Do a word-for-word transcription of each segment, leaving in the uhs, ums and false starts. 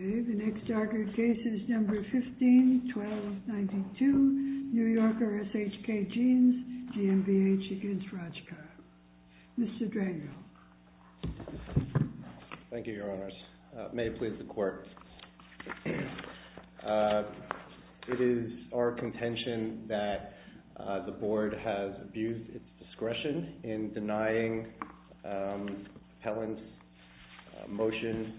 Okay, the next argued case is number fifteen twelve ninety-two, New Yorker S H K Jeans, G m B H against Rajkar. Mister Drango. Thank you, Your Honors. Uh, may it please the Court. uh, it is our contention that uh, the Board has abused its discretion in denying um, appellant's uh, motion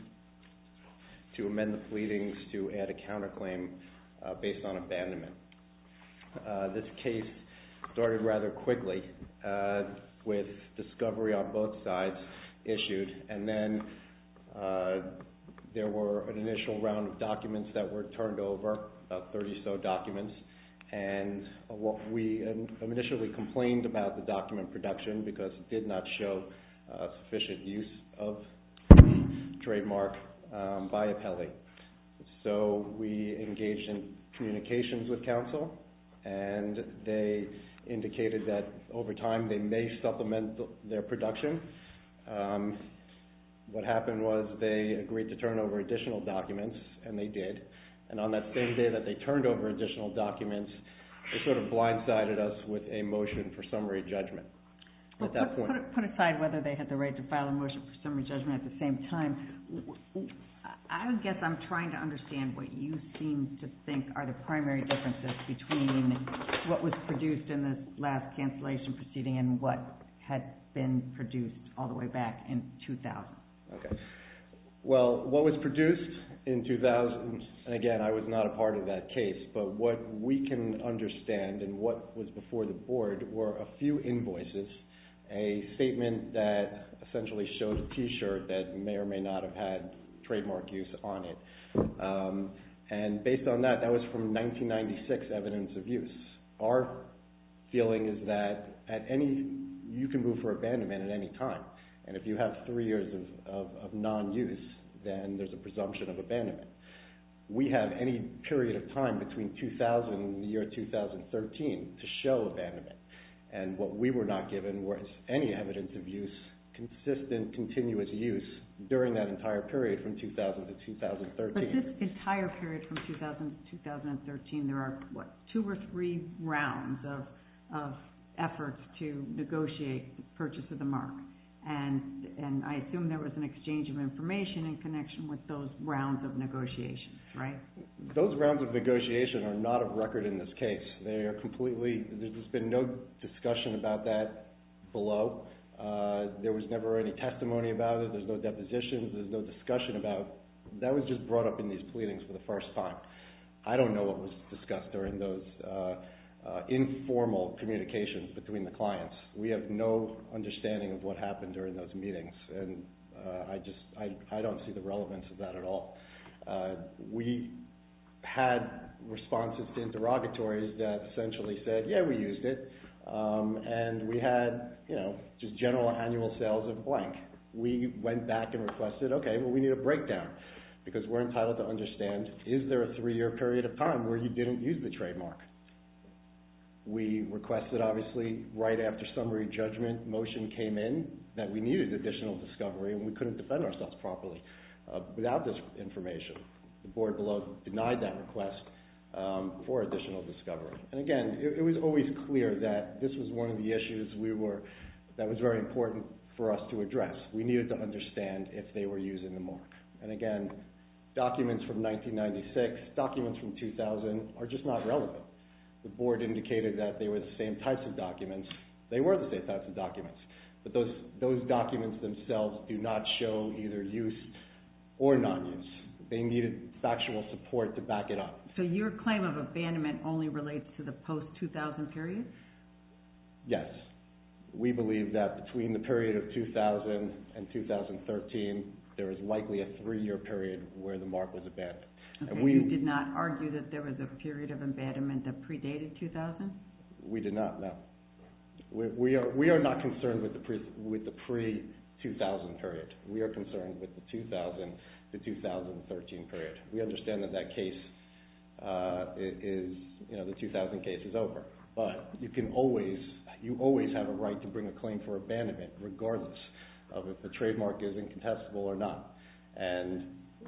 to amend the pleadings to add a counterclaim uh, based on abandonment. Uh, this case started rather quickly uh, with discovery on both sides issued, and then uh, there were an initial round of documents that were turned over, about thirty so documents, and what we initially complained about the document production because it did not show uh, sufficient use of the trademark Um, by appellee. So we engaged in communications with counsel, and they indicated that over time they may supplement the, their production. Um, what happened was they agreed to turn over additional documents, and they did. And on that same day that they turned over additional documents, they sort of blindsided us with a motion for summary judgment. Well, at that put, point, put, put aside whether they had the right to file a motion for summary judgment at the same time, I guess I'm trying to understand what you seem to think are the primary differences between what was produced in this last cancellation proceeding and what had been produced all the way back in two thousand. Okay. Well, what was produced in two thousand, and again, I was not a part of that case, but what we can understand and what was before the Board were a few invoices, a statement that essentially showed a T-shirt that may or may not have had trademark use on it. Um, and based on that, that was from nineteen ninety-six evidence of use. Our feeling is that at any, you can move for abandonment at any time. And if you have three years of, of, of non-use, then there's a presumption of abandonment. We have any period of time between two thousand and the year two thousand thirteen to show abandonment. And what we were not given was any evidence of use, consistent, continuous use during that entire period from two thousand to two thousand thirteen. But this entire period from two thousand to two thousand thirteen, there are, what, two or three rounds of, of efforts to negotiate the purchase of the mark. And, and I assume there was an exchange of information in connection with those rounds of negotiations, right? Those rounds of negotiation are not of record in this case. They are completely, there's been no discussion about that below. Uh, there was never any testimony about it. There's no depositions. There's no discussion about it. That was just brought up in these pleadings for the first time. I don't know what was discussed during those uh, uh, informal communications between the clients. We have no understanding of what happened during those meetings, and uh, I just I, I don't see the relevance of that at all. Uh, we had responses to interrogatories that essentially said, yeah, we used it. Um, and we had, you know, just general annual sales of blank. We went back and requested, okay, well, we need a breakdown because we're entitled to understand, is there a three-year period of time where you didn't use the trademark? We requested, obviously, right after summary judgment motion came in that we needed additional discovery and we couldn't defend ourselves properly uh, without this information. The Board below denied that request Um, for additional discovery. And again, it, it was always clear that this was one of the issues we were, that was very important for us to address. We needed to understand if they were using the mark. And again, documents from nineteen ninety-six, documents from two thousand are just not relevant. The Board indicated that they were the same types of documents. They were the same types of documents. But those, those documents themselves do not show either use or non-use. They needed factual support to back it up. So your claim of abandonment only relates to the post two thousand period? Yes. We believe that between the period of two thousand and two thousand thirteen, there is likely a three-year period where the mark was abandoned. Okay, and we, you did not argue that there was a period of abandonment that predated two thousand? We did not, no. We, we, are, we are not concerned with the pre, with the pre two thousand period. We are concerned with the two thousand to two thousand thirteen period. We understand that that case Uh, is, you know, the two thousand case is over. But you can always, you always have a right to bring a claim for abandonment, regardless of if the trademark is incontestable or not. And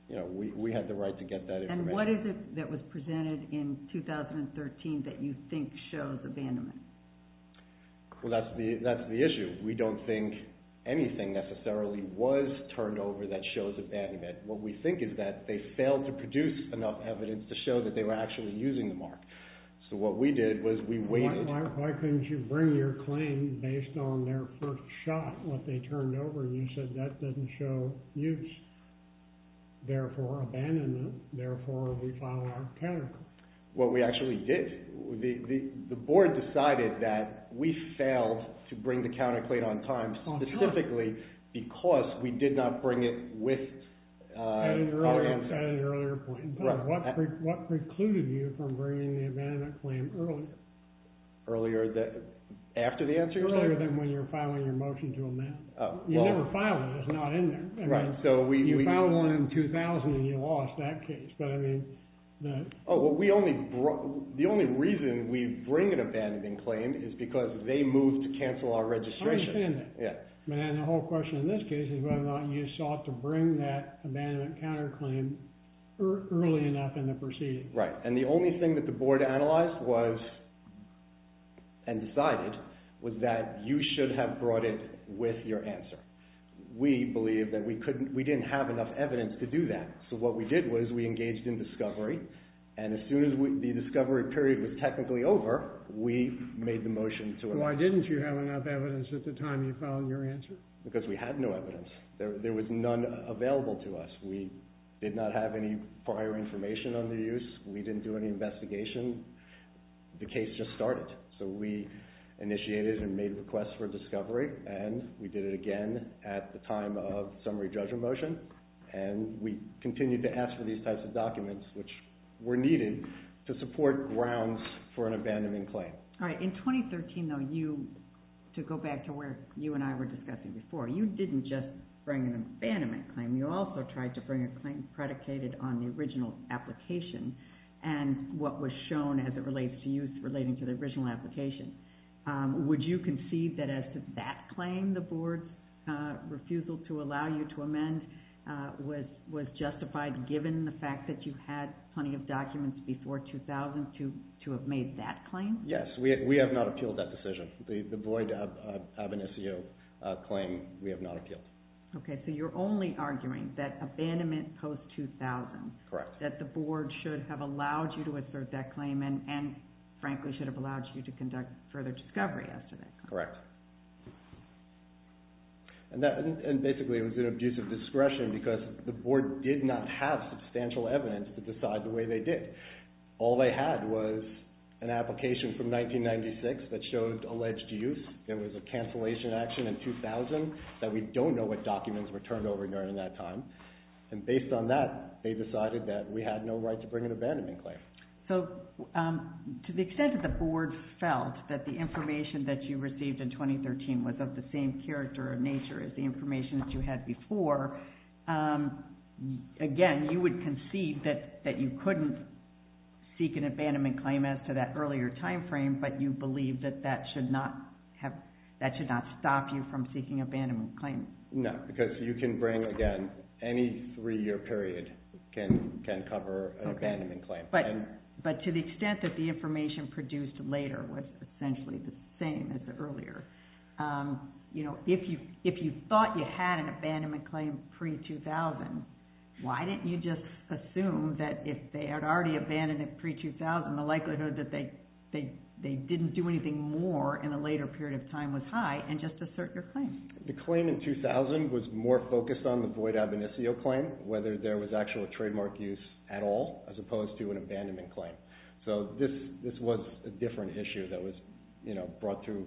you know, we, we had the right to get that information. And what is it that was presented in two thousand thirteen that you think shows abandonment? Well, that's the, that's the issue. We don't think anything necessarily was turned over that shows abandonment. What we think is that they failed to produce enough evidence to show that they were actually using the mark. So what we did was we waited. Why, why, why couldn't you bring your claim based on their first shot, what they turned over, and you said that doesn't show use, therefore abandonment, therefore we file our counterclaim? What we actually did, the, the, the board decided that we failed to bring the counterclaim on time, specifically because we did not bring it with uh, at an our earlier, answer. At an earlier point in time. Right. What, pre, what precluded you from bringing the abandonment claim earlier? Earlier, that, after the answer? Earlier than when you're filing your motion to amend. Oh, you well, never filed it. It's not in there. I right. mean, so we you we, filed one in two thousand and you lost that case. But I mean, the oh well, we only bro- the only reason we bring an abandonment claim is because they moved to cancel our registration. I understand that. Yeah. But then the whole question in this case is whether or not you sought to bring that abandonment counterclaim er, early enough in the proceeding. Right. And the only thing that the board analyzed was and decided was that you should have brought it with your answer. We believe that we couldn't, we didn't have enough evidence to do that. So what we did was we engaged in discovery, and as soon as we, the discovery period was technically over, we made the motion to amend. Why didn't you have enough evidence at the time you filed your answer? Because we had no evidence. There, there was none available to us. We did not have any prior information on the use. We didn't do any investigation. The case just started. So we initiated and made requests for discovery, and we did it again at the time of summary judgment motion, and we continued to ask for these types of documents, which were needed to support grounds for an abandonment claim. All right. In twenty thirteen, though, you, to go back to where you and I were discussing before, you didn't just bring an abandonment claim. You also tried to bring a claim predicated on the original application and what was shown as it relates to use relating to the original application. Um, would you concede that as to that claim, the board's uh, refusal to allow you to amend uh, was was justified given the fact that you had plenty of documents before two thousand to, to have made that claim? Yes, we, we have not appealed that decision. The, the void ab, ab, ab initio uh, claim we have not appealed. Okay, so you're only arguing that abandonment post two thousand, Correct. that the board should have allowed you to assert that claim and, and frankly should have allowed you to conduct further discovery as to that claim. Correct. And that, and, and basically it was an abuse of discretion because the board did not have substantial evidence to decide the way they did. All they had was an application from nineteen ninety-six that showed alleged use. There was a cancellation action in two thousand that we don't know what documents were turned over during that time. And based on that, they decided that we had no right to bring an abandonment claim. So um, to the extent that the board felt that the information that you received in twenty thirteen was of the same character or nature as the information that you had before, um, again, you would concede that, that you couldn't seek an abandonment claim as to that earlier time frame, but you believe that that should not have, that should not stop you from seeking abandonment claim. No, because you can bring, again, any three-year period can can cover an Okay. abandonment claim. But and but to the extent that the information produced later was essentially the same as the earlier, um, you know, if you if you thought you had an abandonment claim pre two thousand, why didn't you just assume that if they had already abandoned it pre two thousand, the likelihood that they they they didn't do anything more in a later period of time was high, and just assert your claim? the claim in two thousand was more focused on the void ab initio claim, whether there was actual trademark use at all, as opposed to an abandonment claim. So this this was a different issue that was, you know, brought to,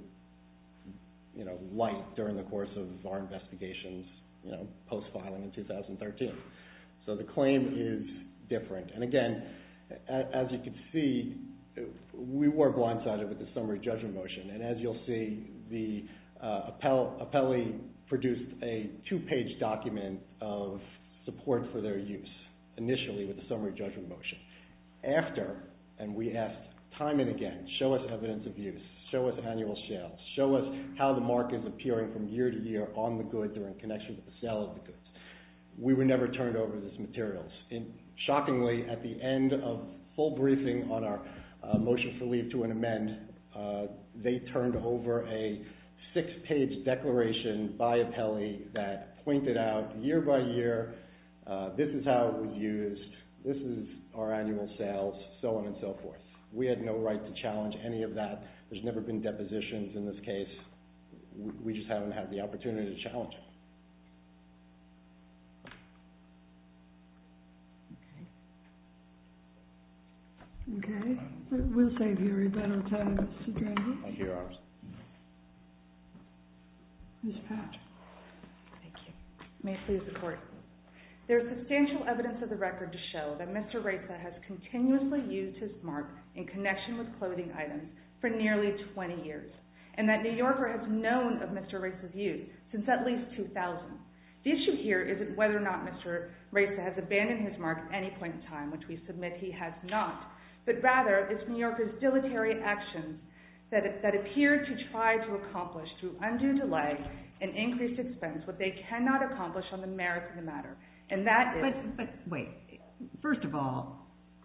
you know, light during the course of our investigations, you know, post filing in two thousand thirteen. So the claim is different. And again, as you can see, we were blindsided with the summary judgment motion. And as you'll see, the uh, appell, appellee produced a two-page document of support for their use, initially with the summary judgment motion. After, and we asked time and again, show us evidence of use, show us annual sales, show us how the mark is appearing from year to year on the goods or in connection with the sale of the goods. we were never turned over this materials. And shockingly, at the end of full briefing on our uh, motion for leave to an amend, uh, they turned over a six-page declaration by appellee that pointed out year by year, uh, this is how it was used, this is our annual sales, so on and so forth. We had no right to challenge any of that. There's never been depositions in this case. We just haven't had the opportunity to challenge it. Okay. We'll save your rebuttal time, Mister Drandy. Thank you, Your Honors. Miz Patch. Thank you. May it please the Court. There is substantial evidence of the record to show that Mister Reza has continuously used his mark in connection with clothing items for nearly twenty years, and that New Yorker has known of Mister Reza's use since at least two thousand. The issue here isn't whether or not Mister Reza has abandoned his mark at any point in time, which we submit he has not, but rather it's New Yorker's dilatory actions that, that appear to try to accomplish through undue delay and increased expense what they cannot accomplish on the merits of the matter. And that is... But, but wait, first of all,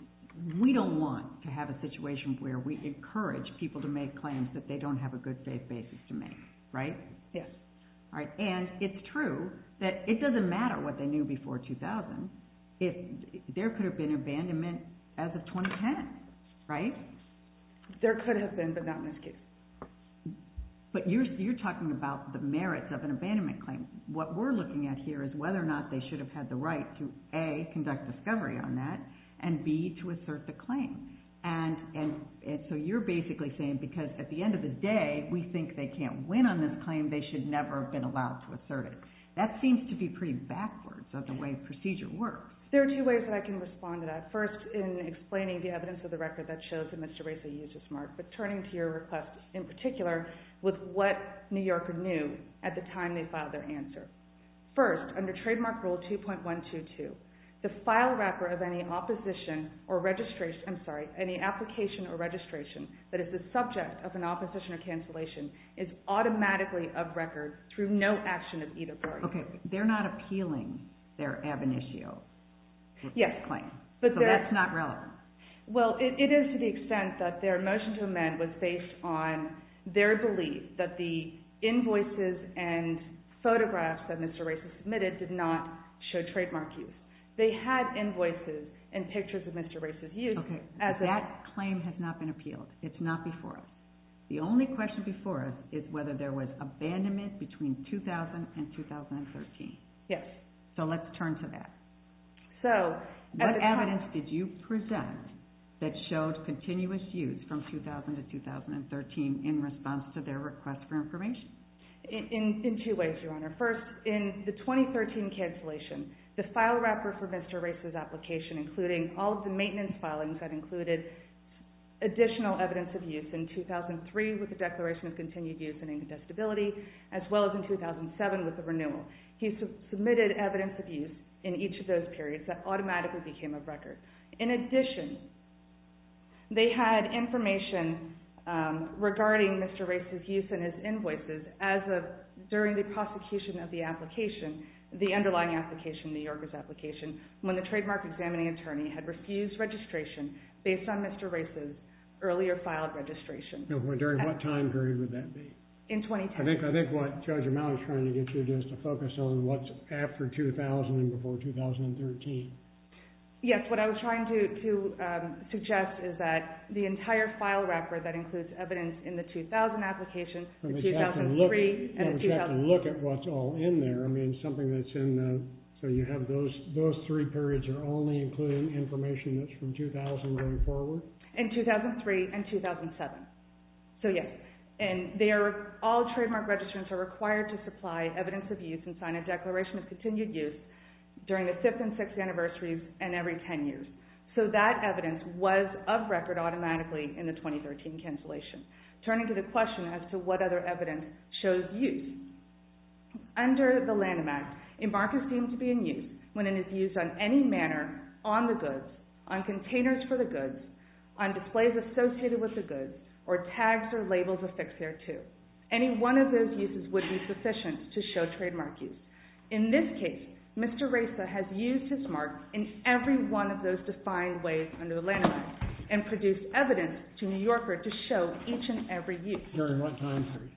we don't want to have a situation where we encourage people to make claims that they don't have a good faith basis to make, right? Yes. All right, and it's true that it doesn't matter what they knew before two thousand. If there could have been abandonment as of twenty ten, right? There could have been, but not in this case. But you're, you're talking about the merits of an abandonment claim. What we're looking at here is whether or not they should have had the right to, A, conduct discovery on that, and B, to assert the claim. And, and, and so you're basically saying because at the end of the day, we think they can't win on this claim, they should never have been allowed to assert it. That seems to be pretty backwards of the way procedure works. There are two ways that I can respond to that. First, in explaining the evidence of the record that shows that Mister Reza used his mark, but turning to your request in particular with what New Yorker knew at the time they filed their answer. First, under Trademark Rule two point one two two, the file wrapper of any opposition or registration, I'm sorry, any application or registration that is the subject of an opposition or cancellation is automatically of record through no action of either party. Okay, they're not appealing their ab initio yes, claim, but so that's not relevant. Well, it, it is to the extent that their motion to amend was based on their belief that the invoices and photographs that Mister Reza submitted did not show trademark use. They had invoices and pictures of Mister Reza's use. Okay, as that a, claim has not been appealed. It's not before us. The only question before us is whether there was abandonment between two thousand and two thousand thirteen. Yes. So let's turn to that. So, what evidence did you present that showed continuous use from two thousand to two thousand thirteen in response to their request for information? In, in, in two ways, Your Honor. First, in the twenty thirteen cancellation, the file wrapper for Mister Reza's application, including all of the maintenance filings that included additional evidence of use in two thousand three with the Declaration of Continued Use and Incontestability, as well as in two thousand seven with the renewal. He sub- submitted evidence of use in each of those periods that automatically became of record. In addition, they had information um, regarding Mister Reza's use in his invoices as of during the prosecution of the application, the underlying application, New Yorker's application, when the trademark examining attorney had refused registration based on Mister Reza's earlier filed registration. No, during what time period would that be? In twenty ten. I think I think what Judge O'Malley is trying to get you to do is to focus on what's after two thousand and before two thousand thirteen. Yes, what I was trying to, to um, suggest is that the entire file wrapper that includes evidence in the two thousand application, But the you two have to thousand look, three, yeah, and the but two you have to thousand. look at what's all in there. I mean, something that's in the, so you have those those three periods are only including information that's from two thousand going forward? In two thousand three and two thousand seven. So yes, and they are, all trademark registrants are required to supply evidence of use and sign a declaration of continued use during the fifth and sixth anniversaries and every ten years. So that evidence was of record automatically in the twenty thirteen cancellation. Turning to the question as to what other evidence shows use. Under the Lanham Act, a mark is deemed to be in use when it is used on any manner on the goods, on containers for the goods, on displays associated with the goods, or tags or labels affixed thereto. Any one of those uses would be sufficient to show trademark use. In this case, Mister Reza has used his mark in every one of those defined ways under the Lanham Act and produced evidence to New Yorker to show each and every use. During what time period?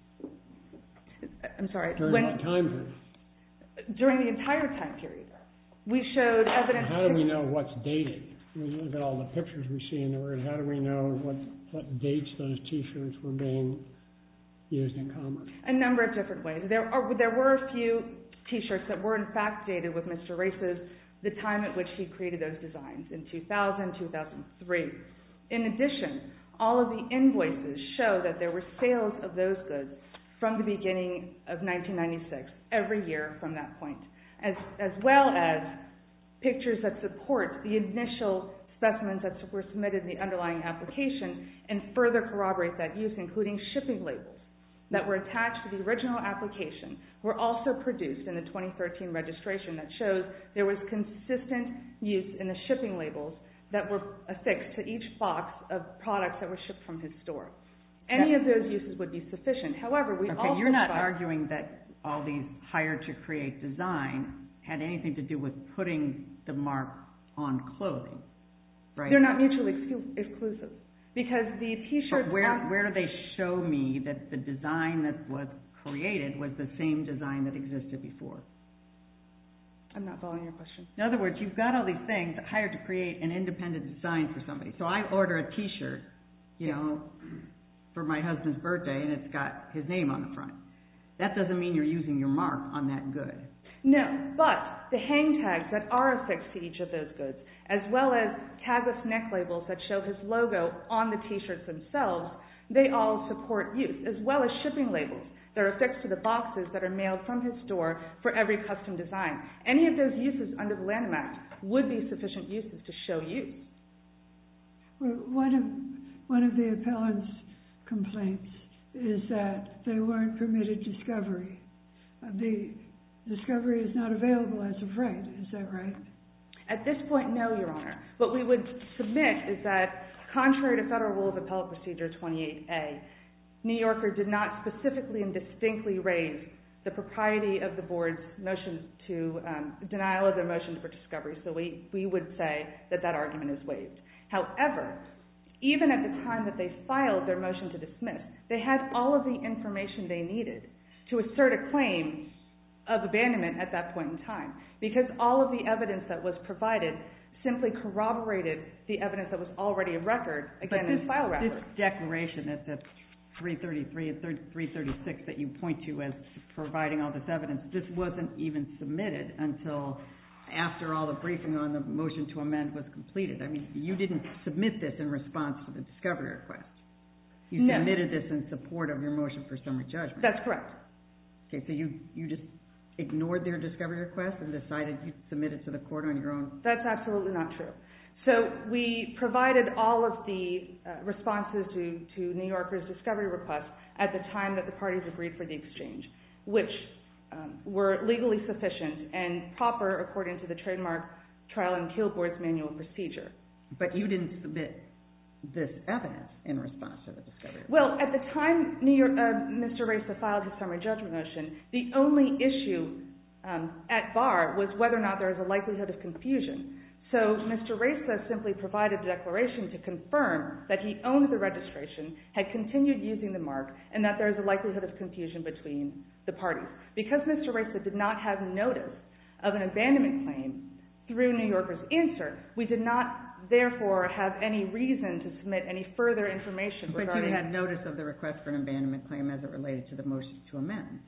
I'm sorry. During when, what time period? During the entire time period. We showed evidence... And how do we know what's dated? We look at all the pictures we see in the word. How do we know what, what dates those T-shirts were being used in commerce? A number of different ways. There are there were a few T-shirts that were in fact dated with Mister Reza's, the time at which he created those designs, in two thousand, two thousand three. In addition, all of the invoices show that there were sales of those goods from the beginning of nineteen ninety-six, every year from that point, as, as well as pictures that support the initial specimens that were submitted in the underlying application and further corroborate that use, including shipping labels that were attached to the original application, were also produced in the twenty thirteen registration that shows there was consistent use in the shipping labels that were affixed to each box of products that were shipped from his store. Any of those uses would be sufficient. However, we okay, also... you're not arguing that all these hired to create design had anything to do with putting the mark on clothing, right? They're not mutually exclu- exclusive. Because the T-shirts... But where, on, where do they show me that the design that was created was the same design that existed before? I'm not following your question. In other words, you've got all these things hired to create an independent design for somebody. So I order a T-shirt, you know, for my husband's birthday, and it's got his name on the front. That doesn't mean you're using your mark on that good. No, but the hang tags that are affixed to each of those goods, as well as tagless neck labels that show his logo on the T-shirts themselves, they all support use, as well as shipping labels that are affixed to the boxes that are mailed from his store for every custom design. Any of those uses under the Lanham Act would be sufficient uses to show use. Well, one of, one of the appellant's complaints is that they weren't permitted discovery. Uh, the discovery is not available as of right, is that right? At this point, no, Your Honor. What we would submit is that, contrary to Federal Rule of Appellate Procedure twenty-eight A, New Yorker did not specifically and distinctly raise the propriety of the board's motion to, um, denial of their motion for discovery, so we, we would say that that argument is waived. However, even at the time that they filed their motion to dismiss, they had all of the information they needed to assert a claim of abandonment at that point in time, because all of the evidence that was provided simply corroborated the evidence that was already a record, again, this, in file wrapper. This declaration at the three thirty-three and three thirty-six that you point to as providing all this evidence, this wasn't even submitted until after all the briefing on the motion to amend was completed. I mean, you didn't submit this in response to the discovery request. You no. submitted this in support of your motion for summary judgment. That's correct. Okay, so you, you just ignored their discovery request and decided you'd submit it to the court on your own? That's absolutely not true. So we provided all of the uh, responses to, to New Yorker's discovery request at the time that the parties agreed for the exchange, which um, were legally sufficient and proper according to the Trademark Trial and Appeal Board's manual procedure. But you didn't submit this evidence in response to the discovery request. Well, at the time New York, uh, Mister Reza filed his summary judgment motion, the only issue um, at bar was whether or not there was a likelihood of confusion. So Mister Reza simply provided a declaration to confirm that he owned the registration, had continued using the mark, and that there is a likelihood of confusion between the parties. Because Mister Reza did not have notice of an abandonment claim through New Yorker's answer, we did not therefore have any reason to submit any further information regarding... But you had notice of the request for an abandonment claim as it related to the motion to amend.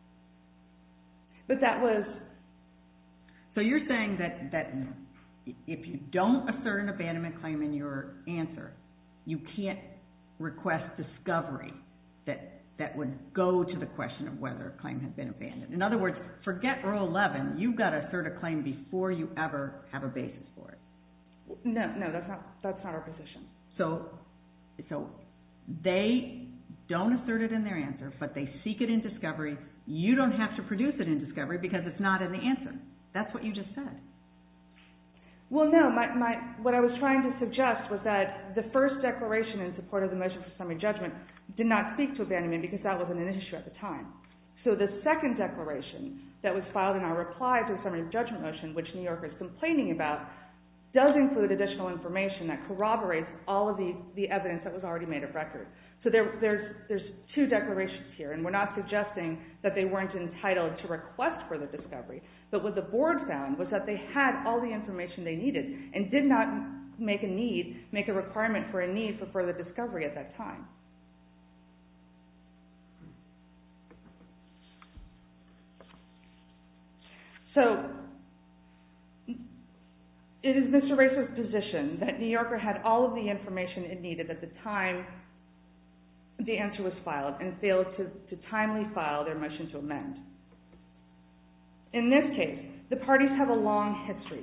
But that was... So you're saying that, that if you don't assert an abandonment claim in your answer, you can't request discovery that, that would go to the question of whether a claim had been abandoned. In other words, forget Rule eleven, you've got to assert a claim before you ever have a basis for it. No, no, that's not, that's not our position. So, so they don't assert it in their answer, but they seek it in discovery. You don't have to produce it in discovery because it's not in the answer. That's what you just said. Well, no, my, my, what I was trying to suggest was that the first declaration in support of the motion for summary judgment did not speak to abandonment because that wasn't an issue at the time. So the second declaration that was filed in our reply to the summary judgment motion, which New Yorker is complaining about, does include additional information that corroborates all of the, the evidence that was already made of record. So there, there's, there's two declarations here, and we're not suggesting that they weren't entitled to request further discovery. But what the board found was that they had all the information they needed and did not make a need, make a requirement for a need for further discovery at that time. So it is Mister Racer's position that New Yorker had all of the information it needed at the time the answer was filed and failed to, to timely file their motion to amend. In this case, the parties have a long history.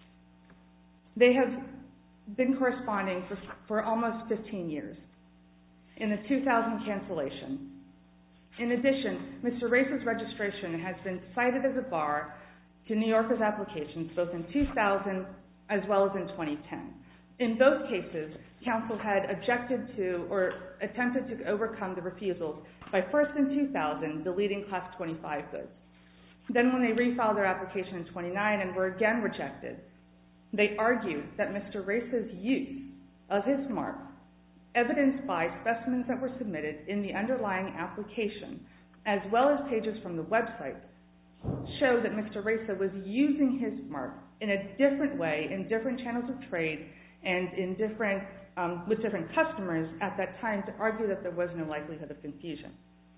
They have been corresponding for, for almost fifteen years. In the two thousand cancellation. In addition, Mister Racer's registration has been cited as a bar to New Yorker's applications both in two thousand as well as in twenty ten. In both cases, counsel had objected to or attempted to overcome the refusals by first in two thousand deleting class twenty-five goods. Then when they refiled their application in twenty-nine and were again rejected, they argued that Mister Racer's use of his mark, evidenced by specimens that were submitted in the underlying application, as well as pages from the website, show that Mister Racer was using his mark in a different way, in different channels of trade, and in different, um, with different customers at that time to argue that there was no likelihood of confusion.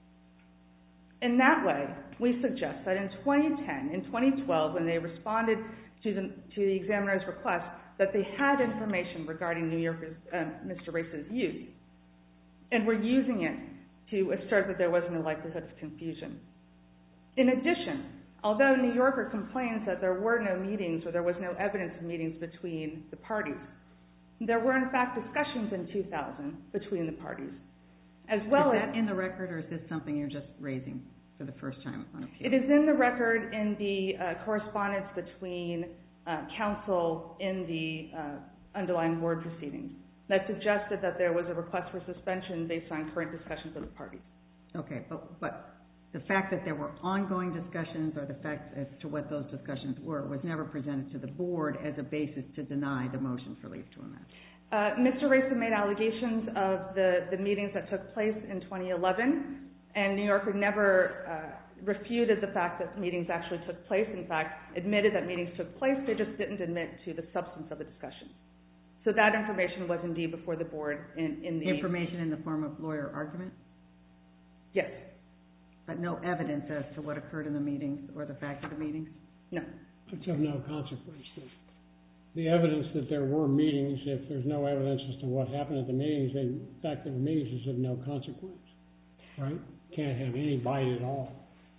In that way, we suggest that in twenty ten, in twenty twelve, when they responded to the, to the examiner's request, that they had information regarding New Yorker's, um, Mister Racer's use, and were using it to assert that there was no likelihood of confusion. In addition, although New Yorker complains that there were no meetings or there was no evidence of meetings between the parties, there were in fact discussions in two thousand between the parties, as well as... Is that in the record, or is this something you're just raising for the first time on appeal? It is in the record in the uh, correspondence between uh, counsel in the uh, underlying board proceedings that suggested that there was a request for suspension based on current discussions of the parties. Okay, but, but the fact that there were ongoing discussions, or the fact as to what those discussions were, was never presented to the board as a basis to deny the motion for leave to amend. Uh, Mister Racer made allegations of the, the meetings that took place in twenty eleven, and New Yorker never uh, refuted the fact that meetings actually took place. In fact, admitted that meetings took place, they just didn't admit to the substance of the discussion. So that information was indeed before the board in, in the... Information in the form of lawyer argument? Yes. But no evidence as to what occurred in the meetings or the fact of the meetings? No. It's of no consequence. The evidence that there were meetings, if there's no evidence as to what happened at the meetings, then the fact of the meetings is of no consequence, right? Can't have any bite at all.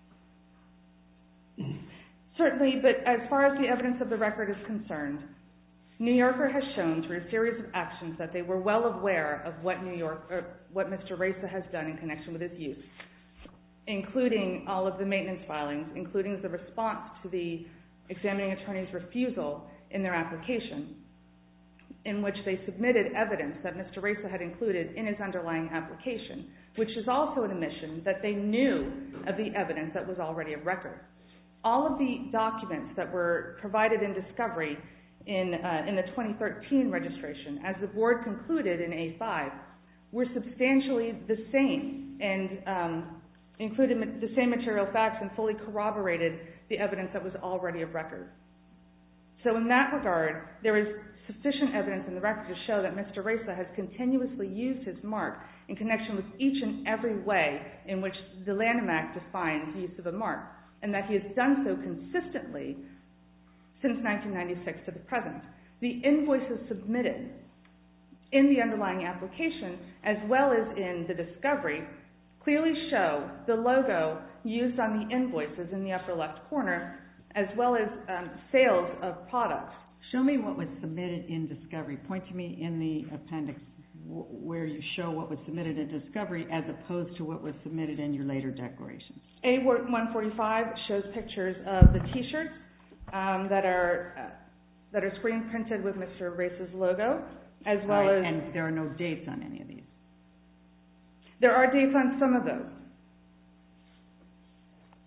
Certainly, but as far as the evidence of the record is concerned, New Yorker has shown through a series of actions that they were well aware of what New York, or what Mister Racer has done in connection with his use, including all of the maintenance filings, including the response to the examining attorney's refusal in their application, in which they submitted evidence that Mister Racer had included in his underlying application, which is also an admission that they knew of the evidence that was already of record. All of the documents that were provided in discovery in, uh, in the twenty thirteen registration, as the board concluded in A five, were substantially the same and um, included the same material facts and fully corroborated the evidence that was already of record. So in that regard, there is sufficient evidence in the record to show that Mister Racer has continuously used his mark in connection with each and every way in which the Lanham Act defines the use of a mark, and that he has done so consistently since nineteen ninety-six to the present. The invoices submitted in the underlying application, as well as in the discovery, clearly show the logo used on the invoices in the upper left corner, as well as um, sales of products. Show me what was submitted in discovery. Point to me in the appendix w- where you show what was submitted in discovery as opposed to what was submitted in your later declarations. A one forty-five shows pictures of the T-shirts um, that are uh, that are screen printed with Mister Racer's logo, as well right, as... And there are no dates on any of these. There are dates on some of those.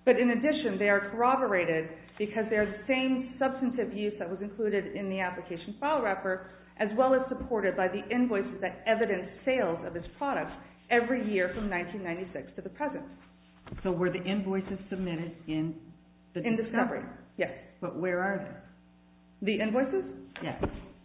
But in addition, they are corroborated because they are the same substantive use that was included in the application file wrapper, as well as supported by the invoices that evidence sales of his products every year from nineteen ninety-six to the present. So were the invoices submitted in the In discovery, yes. But where are they? The invoices? Yes.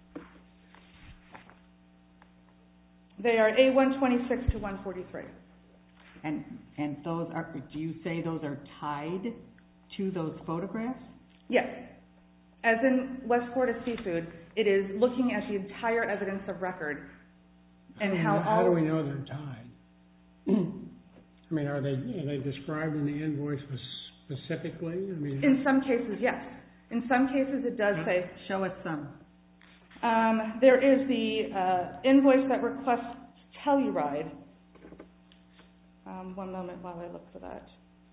They are A one twenty-six to one forty-three. And and those are, do you say those are tied to those photographs? Yes. As in West Florida Seafood, it is looking at the entire evidence of record and how, how all... do we know they're tied? I mean, are they are they described in the invoice specifically? I mean, In some cases, yes. In some cases, it does say... Show us some. Um, there is the uh, invoice that requests Telluride. Um, one moment while I look for that.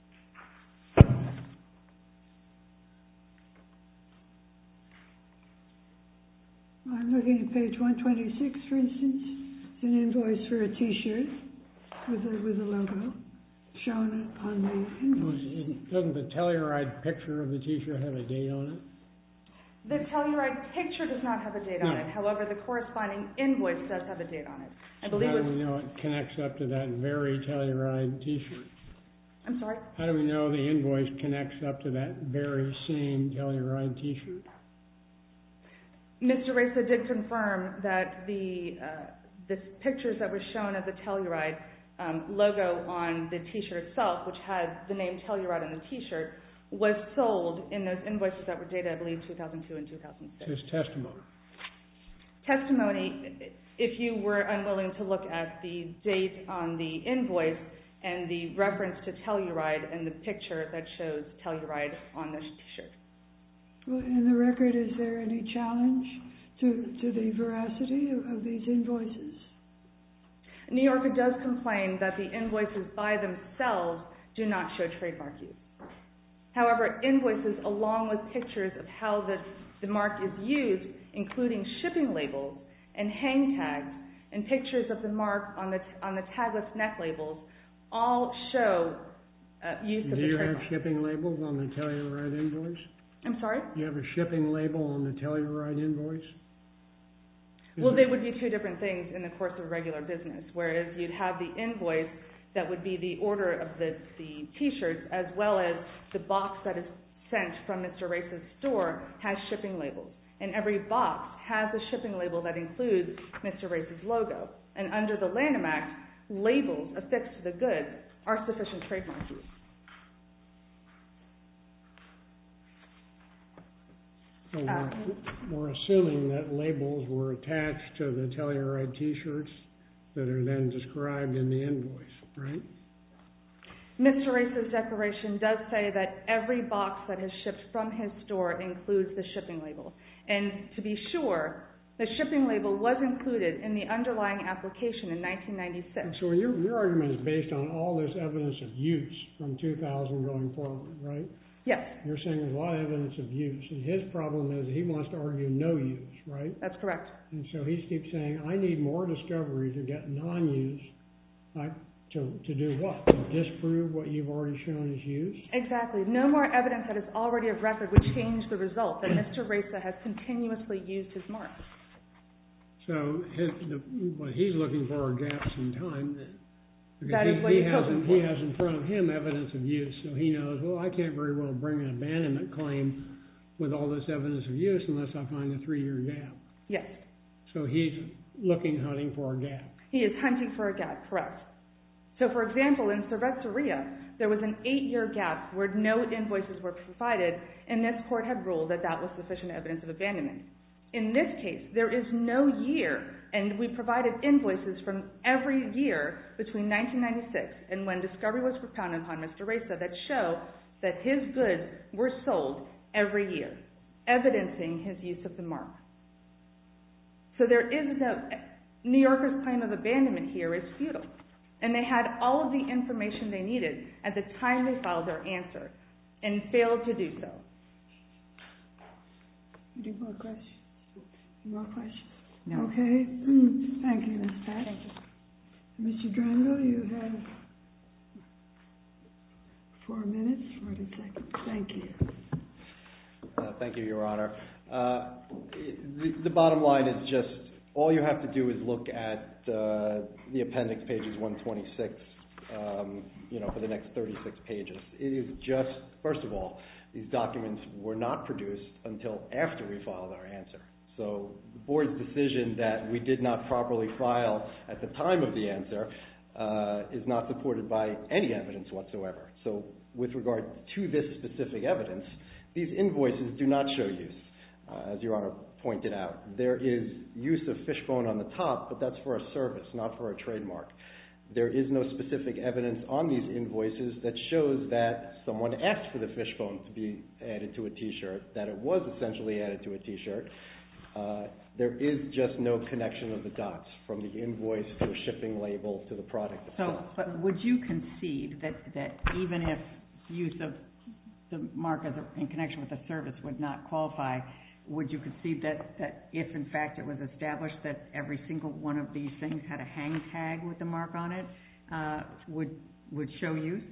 I'm looking at page one twenty-six, for instance. It's an invoice for a T-shirt with a, with a logo shown on the invoice. Doesn't the Telluride picture of the T-shirt have a date on it? The Telluride picture does not have a date on No. it. However, the corresponding invoice does have a date on it. I believe How do it's... we know it connects up to that very Telluride T-shirt? I'm sorry? How do we know the invoice connects up to that very same Telluride T-shirt? Mister Reza did confirm that the uh, the pictures that were shown of the Telluride um, logo on the T-shirt itself, which had the name Telluride on the T-shirt, was sold in those invoices that were dated, I believe, two thousand two and two thousand six. His testimony. Testimony, if you were unwilling to look at the date on the invoice and the reference to Telluride and the picture that shows Telluride on the T-shirt. Well, in the record, is there any challenge to, to the veracity of, of these invoices? New Yorker does complain that the invoices by themselves do not show trademark use. However, invoices along with pictures of how the, the mark is used, including shipping labels and hang tags and pictures of the mark on the, on the tagless neck labels, all show uh, use of Do the you trademark. have shipping labels on the Telluride invoice? I'm sorry? Do you have a shipping label on the Telluride invoice? Is Well, it- they would be two different things in the course of regular business, whereas you'd have the invoice that would be the order of the, the T-shirts, as well as the box that is sent from Mister Race's store has shipping labels. And every box has a shipping label that includes Mister Race's logo. And under the Lanham Act, labels affixed to the goods are sufficient trademark use. So we're, we're assuming that labels were attached to the Telluride T-shirts that are then described in the invoice, right? Mister Race's declaration does say that every box that is shipped from his store includes the shipping label. And to be sure, the shipping label was included in the underlying application in nineteen ninety-six. And so your, your argument is based on all this evidence of use from two thousand going forward, right? Yes, You're saying there's a lot of evidence of use, and his problem is he wants to argue no use, right? that's correct. And so he keeps saying, I need more discovery to get non-use, uh, to, to do what? To disprove what you've already shown is use? Exactly. No more evidence that is already of record would change the result, that Mister Race has continuously used his mark. So his, the, what he's looking for are gaps in time then. Because That he, is what he he's has, hoping he for. has in front of him evidence of use, so he knows, well, I can't very well bring an abandonment claim with all this evidence of use unless I find a three-year gap. Yes, So he's looking, hunting for a gap. he is hunting for a gap, correct. So, for example, in Cerveceria, there was an eight-year gap where no invoices were provided, and this court had ruled that that was sufficient evidence of abandonment. In this case, there is no year, and we provided invoices from every year between nineteen ninety-six and when discovery was propounded upon Mister Reza that show that his goods were sold every year, evidencing his use of the mark. So there is no, New Yorker's claim of abandonment here is futile. And they had all of the information they needed at the time they filed their answer and failed to do so. Any more questions? Any more questions? No. Okay. Mm, Thank you, Miz Pat. Thank you. Mister Drangle, you have four minutes, forty seconds. Thank you. Uh, thank you, Your Honor. Uh, the, the bottom line is just all you have to do is look at uh, the appendix, pages one twenty-six, um, you know, for the next thirty-six pages. It is just, first of all, these documents were not produced until after we filed our answer. So the board's decision that we did not properly file at the time of the answer uh, is not supported by any evidence whatsoever. So with regard to this specific evidence, these invoices do not show use, uh, as Your Honor pointed out. There is use of Fishbone on the top, but that's for a service, not for a trademark. There is no specific evidence on these invoices that shows that someone asked for the Fishbone to be added to a T-shirt, that it was essentially added to a T-shirt. Uh, there is just no connection of the dots from the invoice to a shipping label to the product itself. So, but would you concede that, that even if use of the mark as a, in connection with the service would not qualify, would you concede that, that if in fact it was established that every single one of these things had a hang tag with the mark on it, uh, would would show use?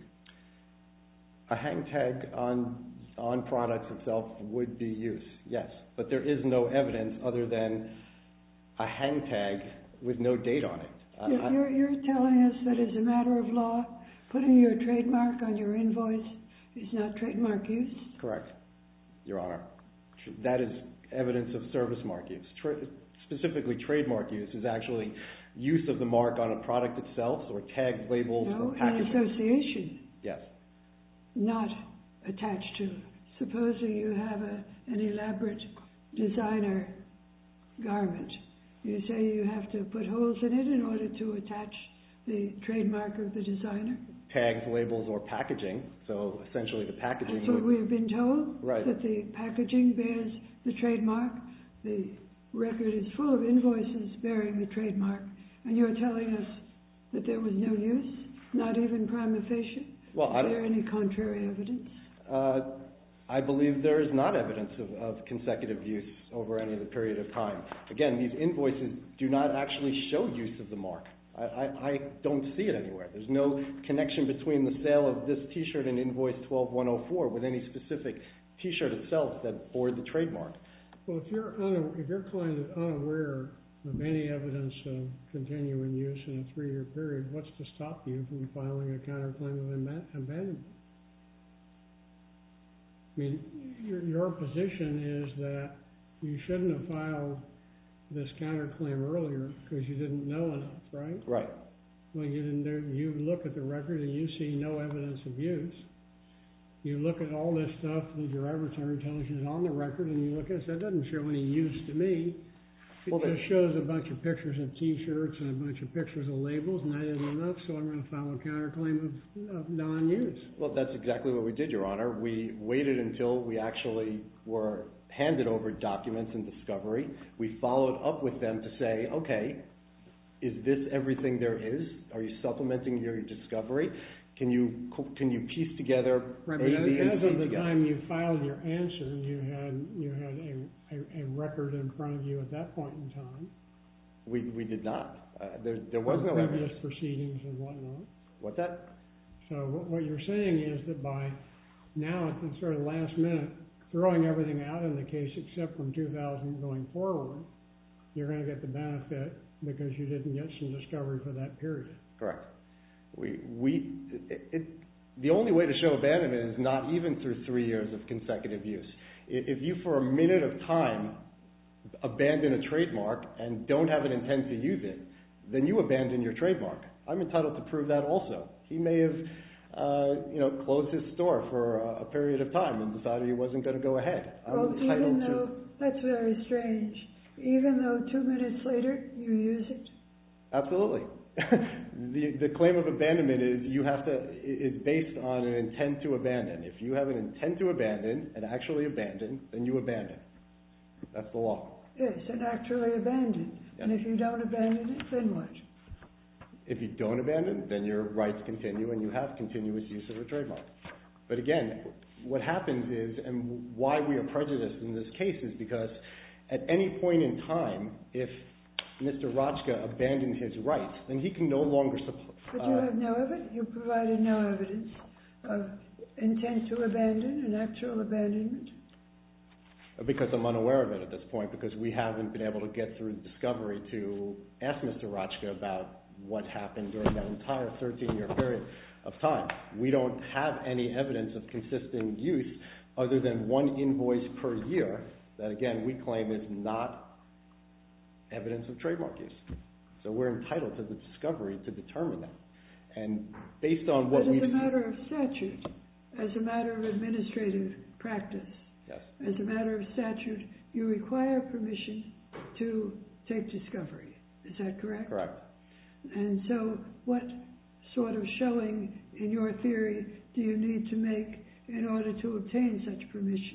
A hang tag on on products itself would be use, yes. But there is no evidence other than a hang tag with no date on it. You're, you're, you're telling us that as a matter of law, putting your trademark on your invoice is not trademark use? Correct, Your Honor. That is evidence of service mark use. Tra- specifically, trademark use is actually use of the mark on a product itself, or tags, labels, no, or packaging. in association. Yes. Not attached to. Supposing you have a, an elaborate designer garment, you say you have to put holes in it in order to attach the trademark of the designer? Tags, labels, or packaging. So essentially the packaging That's what would, we've been told, right. that the packaging bears the trademark. The record is full of invoices bearing the trademark, and you're telling us that there was no use, not even prima facie? Well, is I there any contrary evidence? Uh, I believe there is not evidence of, of consecutive use over any of the period of time. Again, these invoices do not actually show use of the mark. I, I, I don't see it anywhere. There's no connection between the sale of this T-shirt and invoice twelve one oh four with any specific T-shirt itself that bore the trademark. Well, if you're una- if your client is unaware of any evidence of continuing use in a three-year period, what's to stop you from filing a counterclaim of ab- abandonment? I mean, your, your position is that you shouldn't have filed this counterclaim earlier because you didn't know enough, right? Right. Well, you didn't. Do, you look at the record and you see no evidence of use. You look at all this stuff that your adversary tells you is on the record, and you look at it, that doesn't show any use to me. It Well, just shows a bunch of pictures of T-shirts and a bunch of pictures of labels, and that isn't enough, so I'm going to file a counterclaim of, of non-use. Well, that's exactly what we did, Your Honor. We waited until we actually were handed over documents and discovery. We followed up with them to say, okay, is this everything there is? Are you supplementing your discovery? Can you can you piece together Right, A, but B, and as C of the together? time you filed your answer, you had you had a, a, a record in front of you at that point in time. We we did not. Uh, there there was no previous evidence. proceedings and whatnot. What's that? So what, what you're saying is that by now at the sort of last minute, throwing everything out in the case except from two thousand going forward, you're going to get the benefit because you didn't get some discovery for that period. Correct. We we it, it, the only way to show abandonment is not even through three years of consecutive use. If you for a minute of time abandon a trademark and don't have an intent to use it, then you abandon your trademark. I'm entitled to prove that also. He may have uh, you know closed his store for a, a period of time and decided he wasn't going to go ahead. I'm Well, entitled even to. though, that's very strange, even though two minutes later you use it? Absolutely. the the claim of abandonment is you have to is based on an intent to abandon. If you have an intent to abandon and actually abandon, then you abandon. That's the law. Yes, and actually abandon. Yeah. And if you don't abandon it, then what? If you don't abandon, then your rights continue and you have continuous use of a trademark. But again, what happens is, and why we are prejudiced in this case is because at any point in time, if Mister Rochka abandoned his rights, then he can no longer support. But you have no evidence, you provided no evidence of intent to abandon, an actual abandonment? Because I'm unaware of it at this point, because we haven't been able to get through discovery to ask Mister Rochka about what happened during that entire thirteen-year period of time. We don't have any evidence of consistent use other than one invoice per year that, again, we claim is not evidence of trademark use. So we're entitled to the discovery to determine that. And based on what we... But as a matter of statute, as a matter of administrative practice, yes. As a matter of statute, you require permission to take discovery. Is that correct? Correct. And so what sort of showing, in your theory, do you need to make in order to obtain such permission?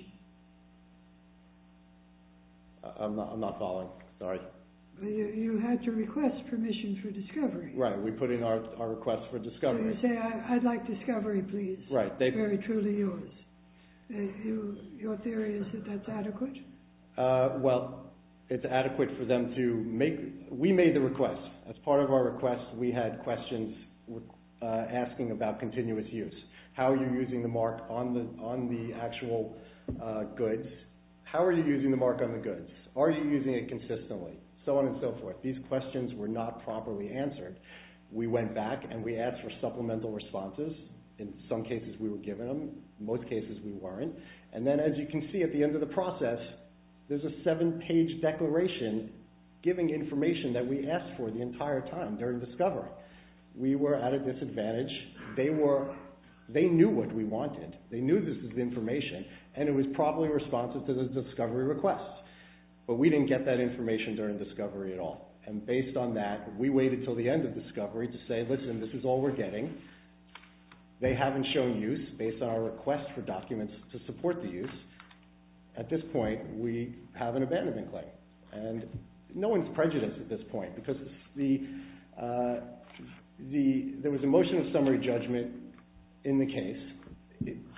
I'm not, I'm not following. Sorry. You, you had to request permission for discovery. Right. We put in our, our request for discovery. So you say, I, I'd like discovery, please. Right. They, Very truly yours. Uh, you, your theory is that that's adequate? Uh, well, it's adequate for them to make... We made the request. As part of our request, we had questions uh, asking about continuous use. How are you using the mark on the, on the actual uh, goods? How are you using the mark on the goods? Are you using it consistently? So on and so forth. These questions were not properly answered. We went back and we asked for supplemental responses. In some cases we were given them. In most cases we weren't. And then, as you can see at the end of the process, there's a seven-page declaration giving information that we asked for the entire time during discovery. We were at a disadvantage. They were, they knew what we wanted. They knew this was the information, and it was properly responsive to the discovery requests. But we didn't get that information during discovery at all. And based on that, we waited till the end of discovery to say, listen, this is all we're getting. They haven't shown use based on our request for documents to support the use. At this point, we have an abandonment claim. And no one's prejudiced at this point because the, uh, the, there was a motion of summary judgment in the case. It,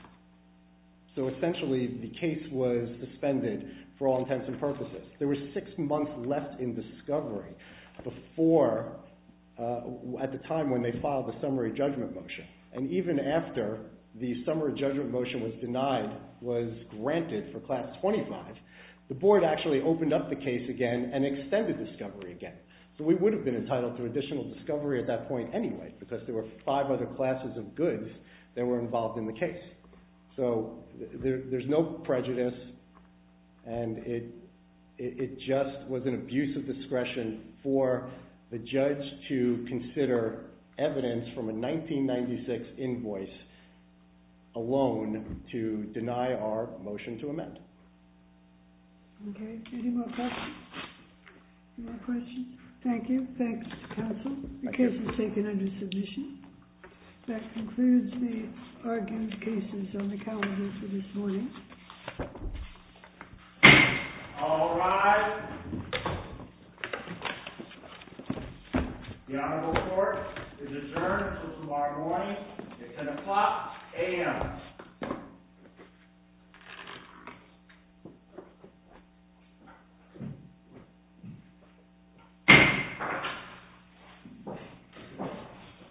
so essentially, the case was suspended for all intents and purposes. There were six months left in discovery before, uh, at the time when they filed the summary judgment motion. And even after the summary judgment motion was denied, was granted for class twenty-five, the board actually opened up the case again and extended discovery again. So we would have been entitled to additional discovery at that point anyway, because there were five other classes of goods that were involved in the case. So there, there's no prejudice, and it, it, it just was an abuse of discretion for the judge to consider evidence from a nineteen ninety-six invoice alone to deny our motion to amend. Okay. Any more questions? Any more questions? Thank you. Thanks, counsel. The case is taken under submission. That concludes the argued cases on the calendar for this morning. All rise. The Honorable Court is adjourned until tomorrow morning at ten o'clock a m